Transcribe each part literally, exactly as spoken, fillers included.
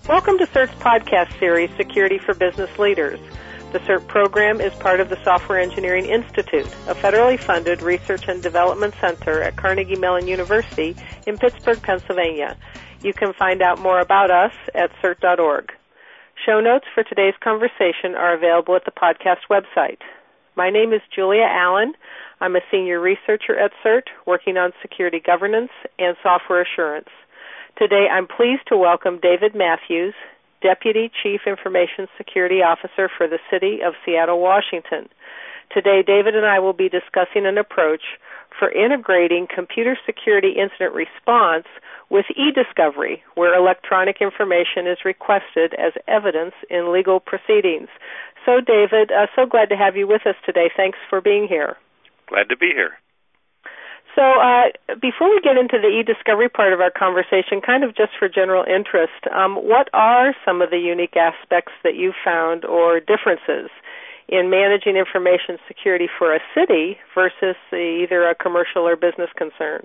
Welcome to CERT's podcast series, Security for Business Leaders. The CERT program is part of the Software Engineering Institute, a federally funded research and development center at Carnegie Mellon University in Pittsburgh, Pennsylvania. You can find out more about us at cert dot org. Show notes for today's conversation are available at the podcast website. My name is Julia Allen. I'm a senior researcher at CERT, working on security governance and software assurance. Today, I'm pleased to welcome David Matthews, Deputy Chief Information Security Officer for the City of Seattle, Washington. Today, David and I will be discussing an approach for integrating computer security incident response with e-discovery, where electronic information is requested as evidence in legal proceedings. So, David, uh, so glad to have you with us today. Thanks for being here. Glad to be here. So uh, before we get into the e-discovery part of our conversation, kind of just for general interest, um, what are some of the unique aspects that you found or differences in managing information security for a city versus either a commercial or business concern?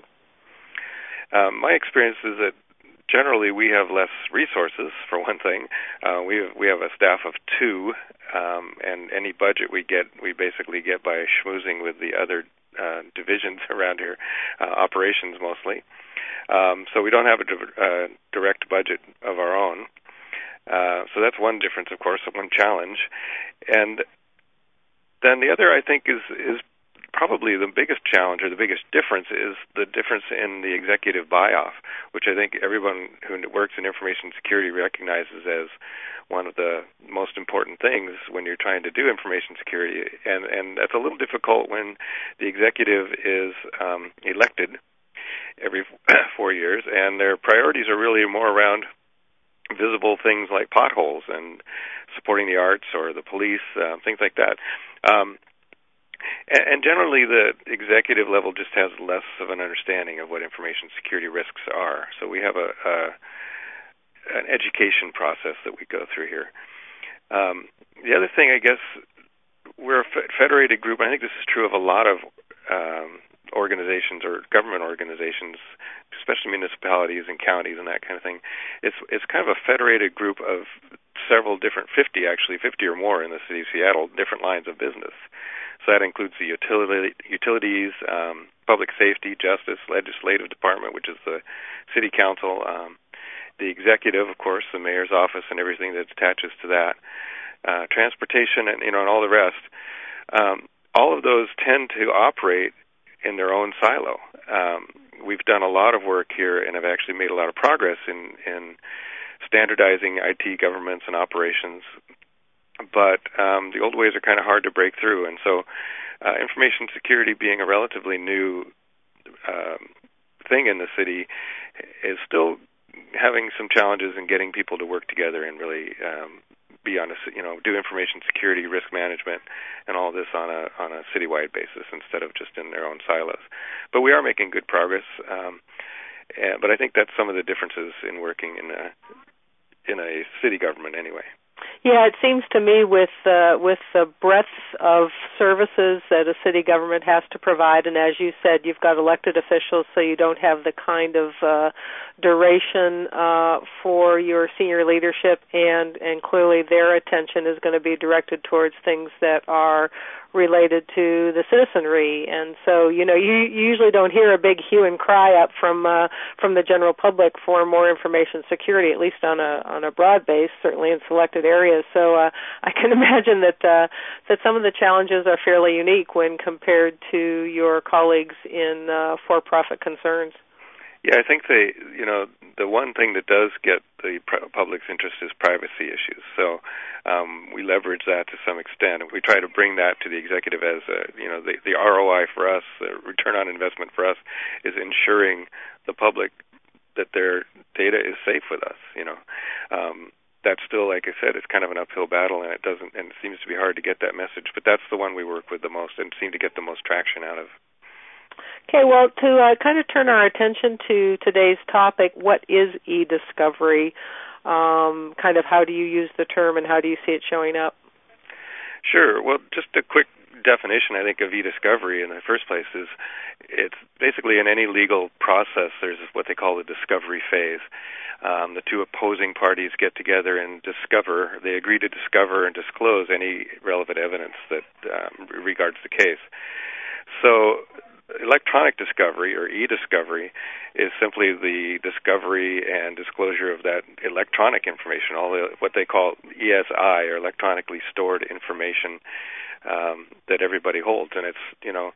Um, my experience is that generally we have less resources, for one thing. Uh, we have, we have a staff of two, um, and any budget we get, we basically get by schmoozing with the other Uh, divisions around here, uh, operations mostly. Um, so we don't have a di- uh, direct budget of our own. Uh, so that's one difference, of course, one challenge. And then the other, I think, is is probably the biggest challenge or the biggest difference is the difference in the executive buy-off, which I think everyone who works in information security recognizes as one of the most important things when you're trying to do information security. And, and that's a little difficult when the executive is um, elected every four years, and their priorities are really more around visible things like potholes and supporting the arts or the police, uh, things like that. Um, and, and generally, the executive level just has less of an understanding of what information security risks are. So we have a, a an education process that we go through here. Um, the other thing, I guess, we're a federated group. I think this is true of a lot of um, organizations or government organizations, especially municipalities and counties and that kind of thing. It's it's kind of a federated group of several different, fifty actually, fifty or more in the city of Seattle, different lines of business. So that includes the utility, utilities, um, public safety, justice, legislative department, which is the city council, um, the executive, of course, the mayor's office and everything that attaches to that, uh, transportation, and you know, and all the rest. Um, all of those tend to operate in their own silo. Um, we've done a lot of work here and have actually made a lot of progress in, in standardizing I T governments and operations, but um, the old ways are kind of hard to break through. And so uh, information security, being a relatively new um, thing in the city, is still having some challenges in getting people to work together and really um, be on a, you know, do information security, risk management, and all this on a on a citywide basis instead of just in their own silos. But we are making good progress. Um, and, but I think that's some of the differences in working in a in a city government, anyway. Yeah, it seems to me with uh, with the breadth of services that a city government has to provide, and as you said, you've got elected officials, so you don't have the kind of uh, duration uh, for your senior leadership, and, and clearly their attention is going to be directed towards things that are related to the citizenry. And so, you know, you, you usually don't hear a big hue and cry up from uh, from the general public for more information security, at least on a on a broad base, certainly in selected areas. So uh, I can imagine that uh, that some of the challenges are fairly unique when compared to your colleagues in uh, for-profit concerns. Yeah, I think they, you know, the one thing that does get the public's interest is privacy issues. So um, we leverage that to some extent. We try to bring that to the executive as, a, you know, the, the R O I for us, the return on investment for us, is ensuring the public that their data is safe with us. You know, um, that's still, like I said, it's kind of an uphill battle, and it doesn't, and it seems to be hard to get that message. But that's the one we work with the most and seem to get the most traction out of. Okay, well, to uh, kind of turn our attention to today's topic, what is e-discovery? Um, kind of how do you use the term and how do you see it showing up? Sure. Well, just a quick definition, I think, of e-discovery in the first place is it's basically in any legal process, there's what they call the discovery phase. Um, the two opposing parties get together and discover, they agree to discover and disclose any relevant evidence that um, regards the case. So electronic discovery, or e-discovery, is simply the discovery and disclosure of that electronic information, all the, what they call E S I, or electronically stored information um, that everybody holds. And it's, you know,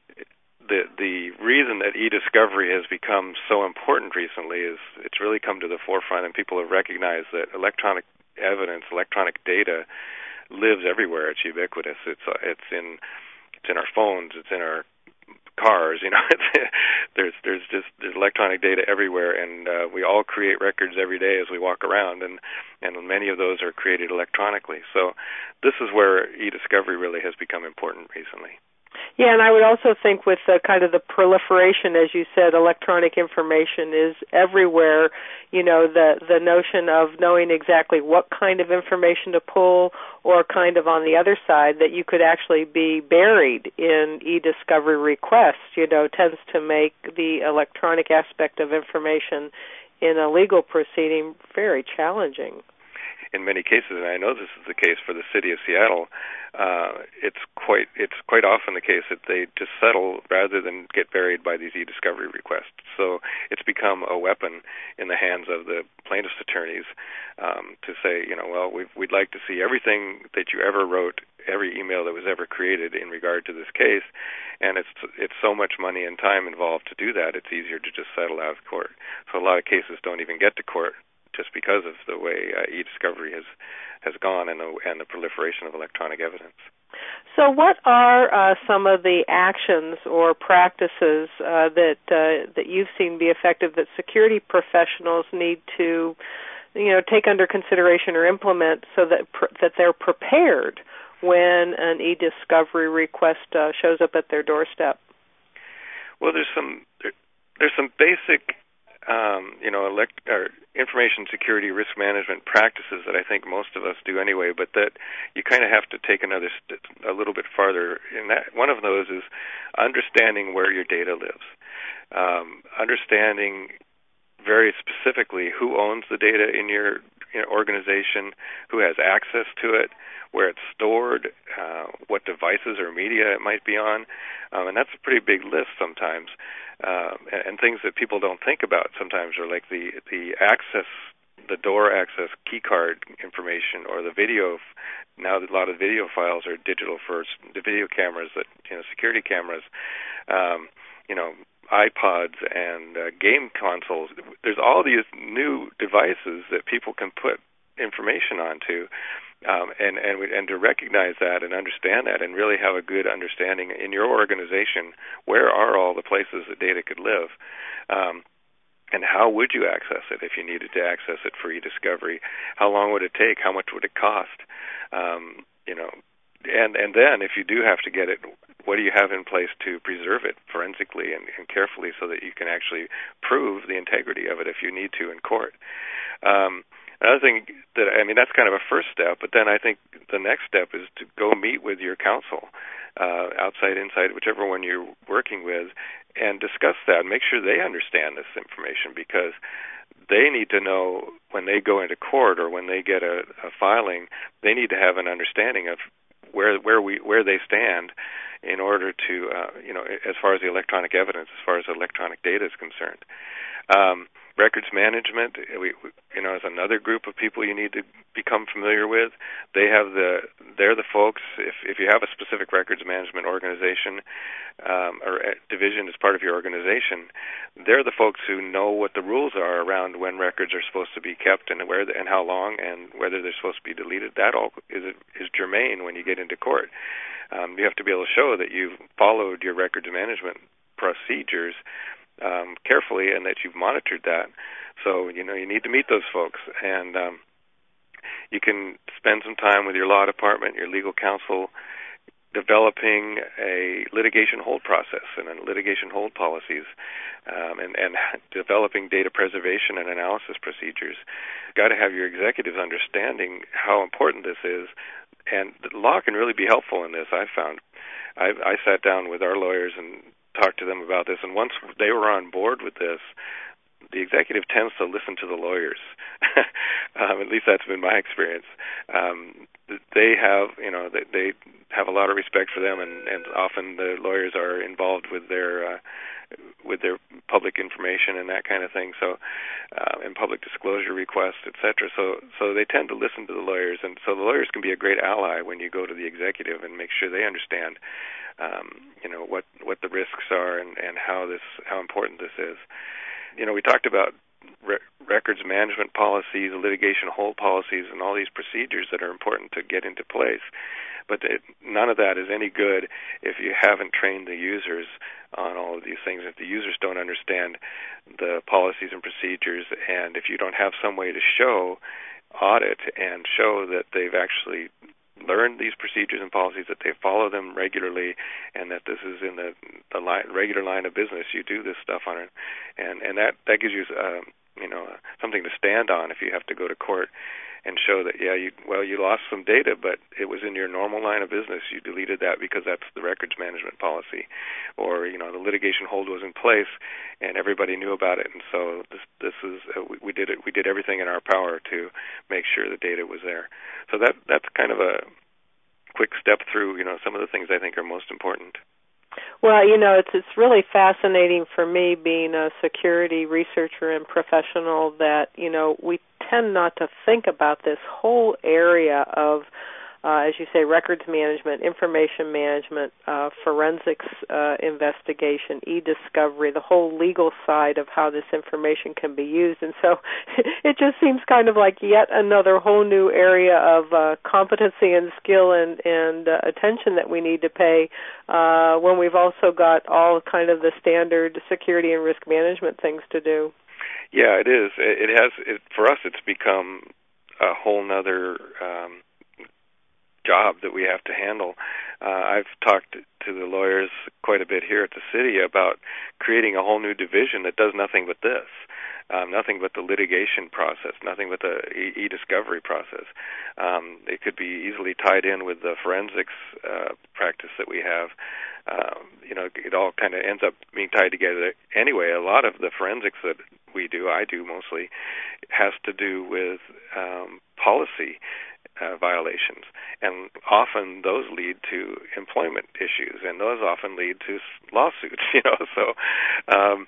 the the reason that e-discovery has become so important recently is it's really come to the forefront, and people have recognized that electronic evidence, electronic data, lives everywhere. It's ubiquitous. It's uh, it's in it's in our phones. It's in our cars. You know, there's there's just there's electronic data everywhere, and uh, we all create records every day as we walk around, and and many of those are created electronically. So this is where e-discovery really has become important recently. Yeah, and I would also think with the kind of the proliferation, as you said, electronic information is everywhere. You know, the the notion of knowing exactly what kind of information to pull, or kind of on the other side, that you could actually be buried in e-discovery requests, you know, tends to make the electronic aspect of information in a legal proceeding very challenging. In many cases, and I know this is the case for the city of Seattle, uh, it's quite it's quite often the case that they just settle rather than get buried by these e-discovery requests. So it's become a weapon in the hands of the plaintiff's attorneys um, to say, you know, well, we've, we'd like to see everything that you ever wrote, every email that was ever created in regard to this case, and it's it's so much money and time involved to do that, it's easier to just settle out of court. So a lot of cases don't even get to court, just because of the way uh, e-discovery has has gone, and the and the proliferation of electronic evidence. So what are uh, some of the actions or practices uh, that uh, that you've seen be effective that security professionals need to, you know, take under consideration or implement so that pr- that they're prepared when an e-discovery request uh, shows up at their doorstep? Well, there's some there, there's some basic Um, you know, elect, or information security risk management practices that I think most of us do anyway, but that you kind of have to take another st- a little bit farther. And that one of those is understanding where your data lives, um, understanding very specifically who owns the data in your, you know, organization, who has access to it, where it's stored, uh, what devices or media it might be on, um, and that's a pretty big list sometimes. Uh, and, and things that people don't think about sometimes are like the the access, the door access key card information, or the video. Now a lot of video files are digital for the video cameras, that you know, security cameras, um, you know, iPods and uh, game consoles. There's all these new devices that people can put information onto. Um, and and, we, and to recognize that and understand that and really have a good understanding in your organization, where are all the places that data could live, um, and how would you access it if you needed to access it for e-discovery? How long would it take? How much would it cost? Um, you know, and and then if you do have to get it, what do you have in place to preserve it forensically and, and carefully so that you can actually prove the integrity of it if you need to in court? Um, Another thing that, I mean, that's kind of a first step, but then I think the next step is to go meet with your counsel, uh, outside, inside, whichever one you're working with, and discuss that. Make sure they understand this information, because they need to know when they go into court or when they get a, a filing, they need to have an understanding of where where we where they stand in order to, uh, you know, as far as the electronic evidence, as far as electronic data is concerned. Um, records management, we, we, you know, is another group of people you need to become familiar with. They have the, they're the folks. If if you have a specific records management organization um, or division as part of your organization, they're the folks who know what the rules are around when records are supposed to be kept and where the, and how long and whether they're supposed to be deleted. That all is is germane when you get into court. Um, you have to be able to show that you've followed your records management procedures Um, carefully, and that you've monitored that. So, you know, you need to meet those folks, and um, you can spend some time with your law department, your legal counsel, developing a litigation hold process and a litigation hold policies, um, and, and developing data preservation and analysis procedures. You've got to have your executives understanding how important this is, and the law can really be helpful in this, I've found. I, I sat down with our lawyers and talked to them about this, and once they were on board with this, the executive tends to listen to the lawyers. um, at least that's been my experience. Um, they have, you know, they, they have a lot of respect for them, and, and often the lawyers are involved with their uh, with their public information and that kind of thing. So, uh, and public disclosure requests, et cetera. So, so they tend to listen to the lawyers, and so the lawyers can be a great ally when you go to the executive and make sure they understand, um, you know, what what the risks are and, and how this how important this is. You know, we talked about re- records management policies, litigation hold policies, and all these procedures that are important to get into place. But it, none of that is any good if you haven't trained the users on all of these things. If the users don't understand the policies and procedures, and if you don't have some way to show, audit, and show that they've actually learn these procedures and policies, that they follow them regularly, and that this is in the, the line, regular line of business. You do this stuff on it, and and that that gives you um, you know something to stand on if you have to go to court and show that yeah you well you lost some data, but it was in your normal line of business. You deleted that because that's the records management policy, or you know the litigation hold was in place and everybody knew about it, and so this this is uh, we, we did it we did everything in our power to make sure the data was there. So that that's kind of a quick step through, you know, some of the things I think are most important. Well, you know, it's it's really fascinating for me, being a security researcher and professional, that, you know, we tend not to think about this whole area of, uh, as you say, records management, information management, uh, forensics uh, investigation, e-discovery, the whole legal side of how this information can be used. And so it just seems kind of like yet another whole new area of uh, competency and skill and, and uh, attention that we need to pay uh, when we've also got all kind of the standard security and risk management things to do. Yeah, it is. It has, it, for us, it's become a whole nother um, job that we have to handle. Uh, I've talked to the lawyers quite a bit here at the city about creating a whole new division that does nothing but this, um, nothing but the litigation process, nothing but the e- e-discovery process. Um, it could be easily tied in with the forensics uh, practice that we have. Um, you know, it all kind of ends up being tied together. Anyway, a lot of the forensics that we do, I do mostly, has to do with um, policy Uh, violations, and often those lead to employment issues, and those often lead to lawsuits. You know, so um,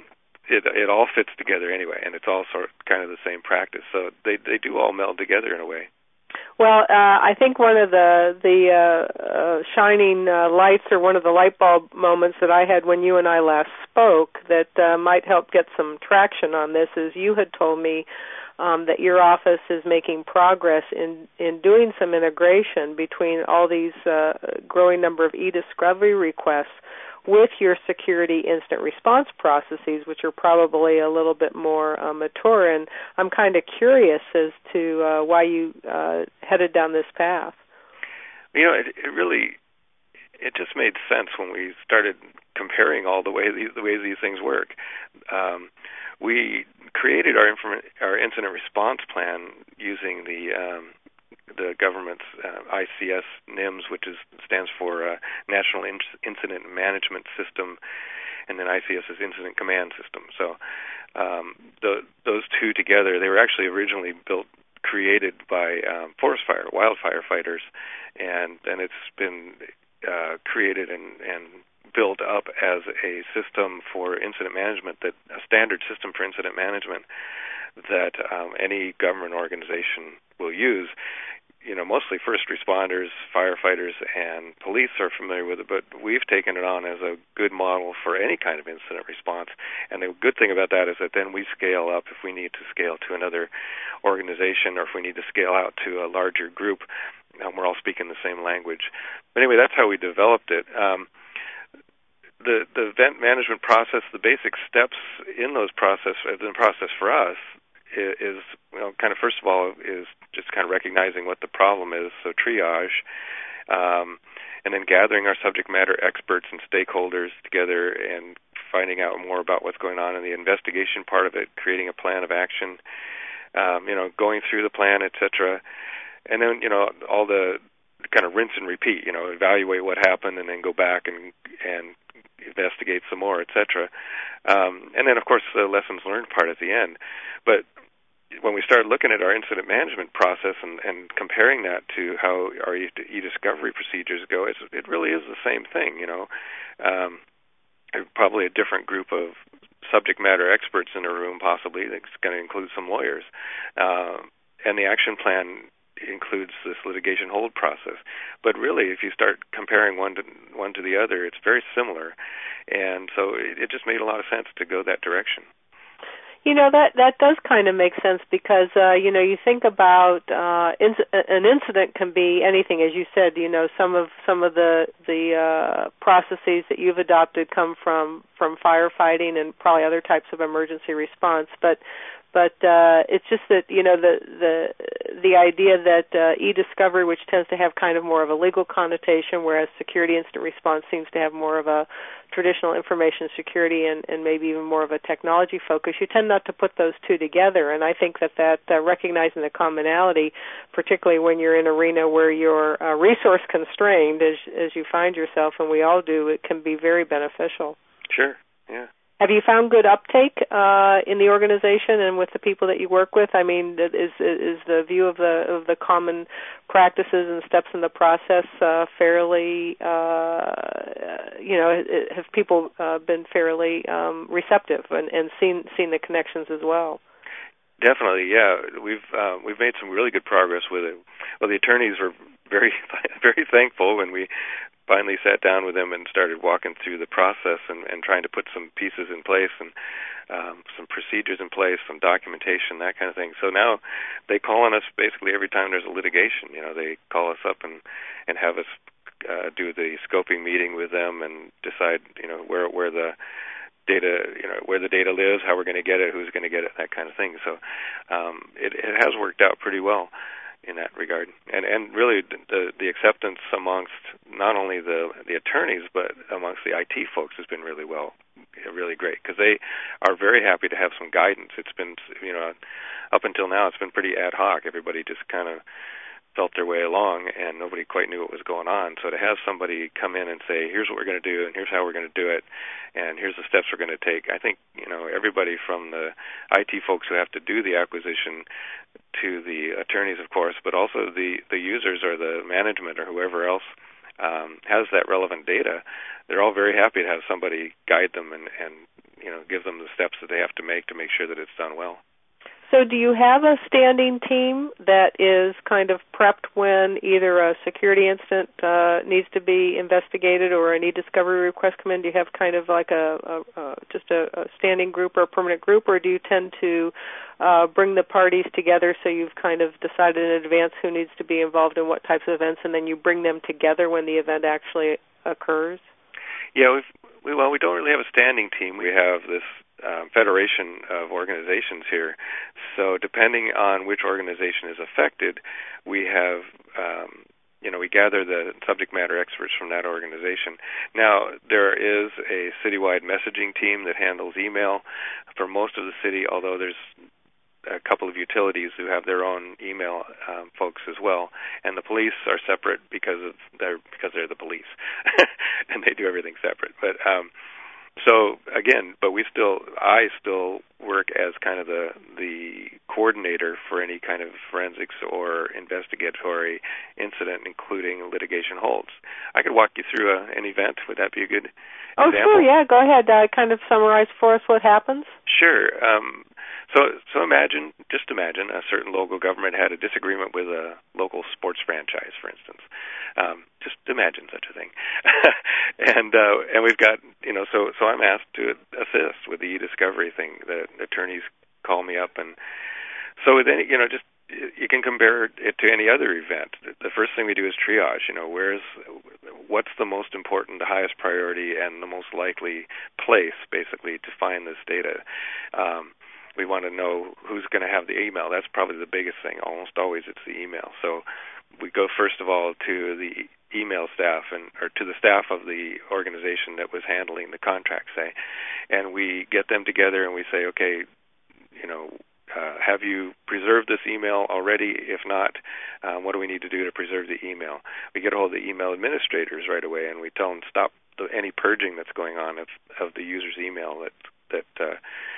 it it all fits together anyway, and it's all sort of kind of the same practice. So they they do all meld together in a way. Well, uh, I think one of the the uh, uh, shining uh, lights, or one of the light bulb moments that I had when you and I last spoke, that uh, might help get some traction on this, is you had told me Um, that your office is making progress in, in doing some integration between all these uh, growing number of e-discovery requests with your security incident response processes, which are probably a little bit more uh, mature. And I'm kind of curious as to uh, why you uh, headed down this path. You know, it, it really, it just made sense when we started comparing all the way these, the ways these things work. Um, we created our inform- our incident response plan using the um, the government's uh, I C S N I M S, which is stands for uh, National In- Incident Management System, and then I C S is Incident Command System. So um, the, those two together, they were actually originally built, created by um, forest fire, wildfire fighters, and then it's been uh, created and, and built up as a system for incident management, that a standard system for incident management that um, any government organization will use. You know, mostly first responders, firefighters, and police are familiar with it, but we've taken it on as a good model for any kind of incident response. And the good thing about that is that then we scale up if we need to scale to another organization, or if we need to scale out to a larger group, and we're all speaking the same language. But anyway, that's how we developed it. Um, The, the event management process, the basic steps in those process, the process for us is, is, you know, kind of first of all is just kind of recognizing what the problem is, so triage, um, and then gathering our subject matter experts and stakeholders together and finding out more about what's going on in the investigation part of it, creating a plan of action, um, you know, going through the plan, et cetera, and then, you know, all the kind of rinse and repeat, you know, evaluate what happened and then go back and and investigate some more, et cetera. Um, and then, of course, the lessons learned part at the end. But when we start looking at our incident management process and, and comparing that to how our e- e-discovery procedures go, it's, it really is the same thing, you know. Um, probably a different group of subject matter experts in a room, possibly. That's going to include some lawyers. Uh, and the action plan includes this litigation hold process. But really, if you start comparing one to one to the other, it's very similar. And so it, it just made a lot of sense to go that direction. You know, that that does kind of make sense because, uh, you know, you think about uh, inc- an incident can be anything. As you said, you know, some of some of the the uh, processes that you've adopted come from, from firefighting and probably other types of emergency response. But But uh, it's just that, you know, the the the idea that uh, e-discovery, which tends to have kind of more of a legal connotation, whereas security incident response seems to have more of a traditional information security and, and maybe even more of a technology focus, you tend not to put those two together. And I think that, that uh, recognizing the commonality, particularly when you're in an arena where you're uh, resource constrained, as, as you find yourself, and we all do, it can be very beneficial. Sure, yeah. Have you found good uptake uh, in the organization and with the people that you work with? I mean, is is the view of the of the common practices and steps in the process uh, fairly, uh, you know, have people uh, been fairly um, receptive and, and seen seen the connections as well? Definitely, yeah. We've uh, we've made some really good progress with it. Well, the attorneys were very very thankful when we finally sat down with them and started walking through the process and, and trying to put some pieces in place and um, some procedures in place, some documentation, that kind of thing. So now they call on us basically every time there's a litigation. You know, they call us up and, and have us uh, do the scoping meeting with them and decide, you know, where where the data, you know, where the data lives, how we're going to get it, who's going to get it, that kind of thing. So um, it, it has worked out pretty well in that regard, and and really the the acceptance amongst not only the the attorneys but amongst the I T folks has been really well, really great, because they are very happy to have some guidance. It's been, you know, up until now it's been pretty ad hoc. Everybody just kind of felt their way along, and nobody quite knew what was going on. So to have somebody come in and say, here's what we're going to do, and here's how we're going to do it, and here's the steps we're going to take, I think, you know, everybody from the I T folks who have to do the acquisition to the attorneys, of course, but also the, the users or the management or whoever else um, has that relevant data, they're all very happy to have somebody guide them and, and, you know, give them the steps that they have to make to make sure that it's done well. So do you have a standing team that is kind of prepped when either a security incident uh, needs to be investigated or an e-discovery request come in? Do you have kind of like a, a, a just a, a standing group or a permanent group, or do you tend to uh, bring the parties together so you've kind of decided in advance who needs to be involved in what types of events, and then you bring them together when the event actually occurs? Yeah, we've, we, well, we don't really have a standing team. We have this Um, federation of organizations here. So depending on which organization is affected, we have, um, you know, we gather the subject matter experts from that organization. Now, there is a citywide messaging team that handles email for most of the city, although there's a couple of utilities who have their own email um, folks as well, and the police are separate because of they're because they're the police, and they do everything separate. But um, So again, but we still, I still work as kind of the the coordinator for any kind of forensics or investigatory incident, including litigation holds. I could walk you through a, an event. Would that be a good oh, example? Oh, sure, yeah. Go ahead. Uh, kind of summarize for us what happens. Sure. Um, so, so imagine, just imagine, a certain local government had a disagreement with a local sports franchise, for instance. Um, just imagine such a thing. and uh, and we've got, you know, so so I'm asked to assist with the e-discovery thing. The attorneys call me up, and so then, you know, just you can compare it to any other event. The first thing we do is triage. You know, where's what's the most important, the highest priority, and the most likely place, basically, to find this data. Um, we want to know who's going to have the email. That's probably the biggest thing. Almost always it's the email. So we go first of all to the email staff and or to the staff of the organization that was handling the contract, say, and we get them together and we say, okay, you know, uh, have you preserved this email already? If not, um, what do we need to do to preserve the email? We get a hold of the email administrators right away, and we tell them stop the, any purging that's going on of, of the user's email that that uh,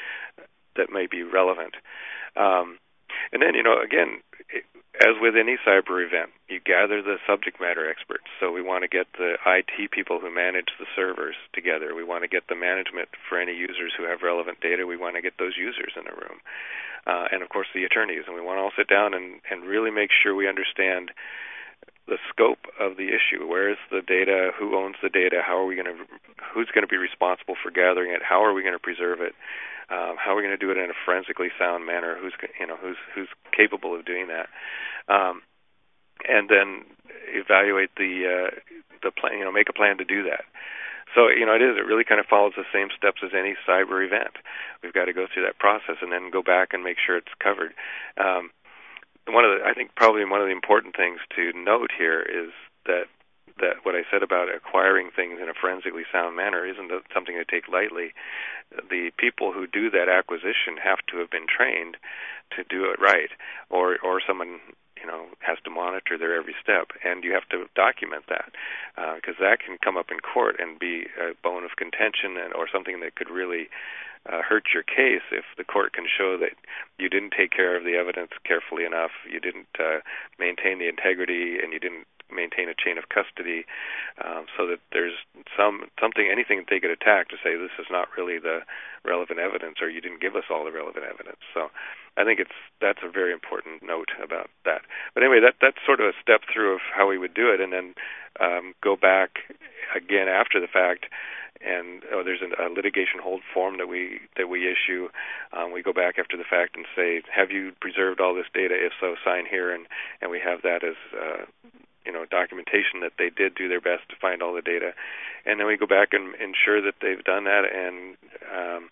that may be relevant. Um, and then, you know, again, it, as with any cyber event, you gather the subject matter experts. So we want to get the I T people who manage the servers together. We want to get the management for any users who have relevant data. We want to get those users in a room. Uh, and, of course, the attorneys. And we want to all sit down and, and really make sure we understand the scope of the issue. Where is the data? Who owns the data? How are we going to? Who's going to be responsible for gathering it? How are we going to preserve it? Um, how are we going to do it in a forensically sound manner? Who's you know who's who's capable of doing that? Um, and then evaluate the uh, the plan. You know, make a plan to do that. So you know, it is. It really kind of follows the same steps as any cyber event. We've got to go through that process and then go back and make sure it's covered. Um, One of the, I think probably one of the important things to note here is that that what I said about acquiring things in a forensically sound manner isn't something to take lightly. The people who do that acquisition have to have been trained to do it right, or or someone you know has to monitor their every step, and you have to document that because uh, that can come up in court and be a bone of contention and or something that could really Uh, hurt your case if the court can show that you didn't take care of the evidence carefully enough, you didn't uh, maintain the integrity, and you didn't maintain a chain of custody, um, so that there's some something, anything that they could attack to say this is not really the relevant evidence, or you didn't give us all the relevant evidence. So I think it's that's a very important note about that. But anyway, that that's sort of a step through of how we would do it, and then um, go back again after the fact. And oh, there's a, a litigation hold form that we that we issue. Um, we go back after the fact and say, have you preserved all this data? If so, sign here, and, and we have that as uh, you know documentation that they did do their best to find all the data. And then we go back and ensure that they've done that and um,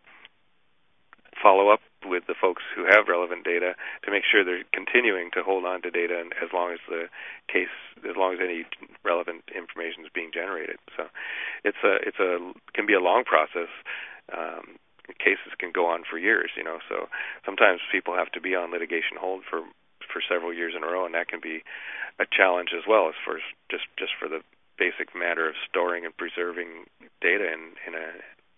follow up with the folks who have relevant data to make sure they're continuing to hold on to data, and as long as the case, as long as any relevant information is being generated. So it's a it's a can be a long process. Um, cases can go on for years, you know. So sometimes people have to be on litigation hold for for several years in a row, and that can be a challenge as well as for just just for the basic matter of storing and preserving data in in a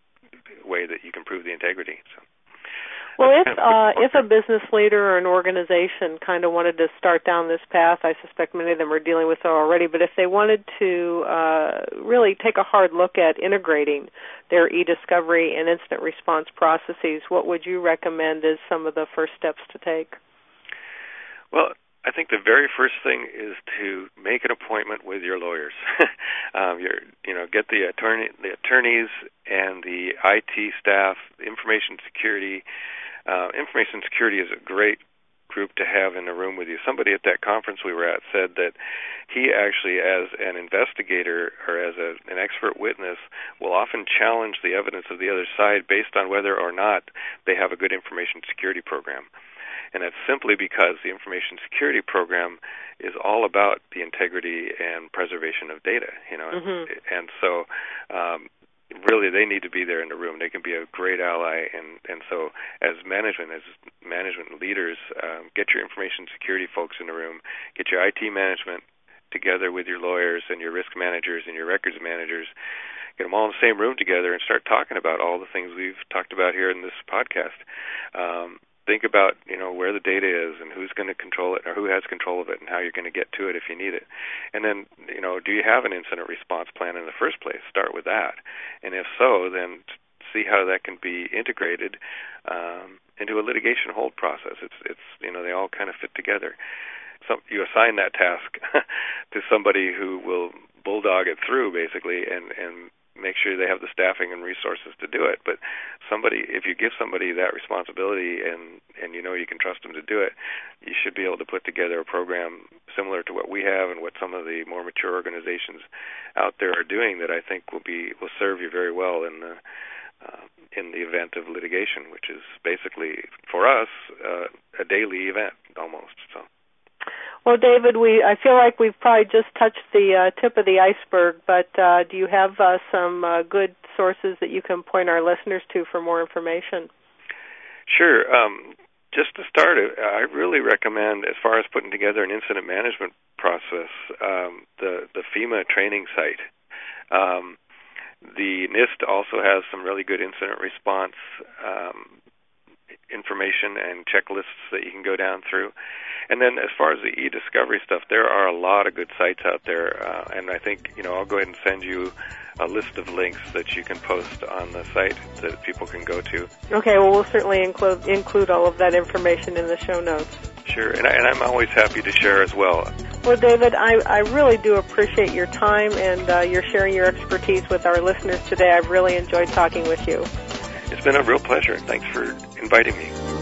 way that you can prove the integrity. So. Well, if uh, if a business leader or an organization kind of wanted to start down this path, I suspect many of them are dealing with it already, but if they wanted to uh, really take a hard look at integrating their e-discovery and incident response processes, what would you recommend as some of the first steps to take? Well, I think the very first thing is to make an appointment with your lawyers. um, your, you know, get the attorney, the attorneys, and the I T staff, information security. Uh, information security is a great group to have in the room with you. Somebody at that conference we were at said that he actually, as an investigator or as a, an expert witness, will often challenge the evidence of the other side based on whether or not they have a good information security program. And that's simply because the information security program is all about the integrity and preservation of data, you know. Mm-hmm. And so um, really they need to be there in the room. They can be a great ally. And, and so as management, as management leaders, um, get your information security folks in the room, get your I T management together with your lawyers and your risk managers and your records managers, get them all in the same room together and start talking about all the things we've talked about here in this podcast. Um, Think about, you know, where the data is and who's going to control it or who has control of it and how you're going to get to it if you need it. And then, you know, do you have an incident response plan in the first place? Start with that. And if so, then see how that can be integrated um, into a litigation hold process. It's, it's, you know, they all kind of fit together. So you assign that task to somebody who will bulldog it through, basically, and, and make sure they have the staffing and resources to do it. But somebody, if you give somebody that responsibility and, and you know you can trust them to do it, you should be able to put together a program similar to what we have and what some of the more mature organizations out there are doing that I think will be will serve you very well in the uh, in the event of litigation, which is basically for us uh, a daily event almost. So. Well, David, we I feel like we've probably just touched the uh, tip of the iceberg, but uh, do you have uh, some uh, good sources that you can point our listeners to for more information? Sure. Um, Just to start, I really recommend, as far as putting together an incident management process, um, the, the FEMA training site. Um, the NIST also has some really good incident response um, information and checklists that you can go down through. And then as far as the e-discovery stuff, there are a lot of good sites out there, uh, and I think, you know, I'll go ahead and send you a list of links that you can post on the site that people can go to. Okay, well, we'll certainly include include all of that information in the show notes. Sure, and, I, and I'm always happy to share as well. Well, David, I, I really do appreciate your time and uh, your sharing your expertise with our listeners today. I've really enjoyed talking with you. It's been a real pleasure. Thanks for inviting me.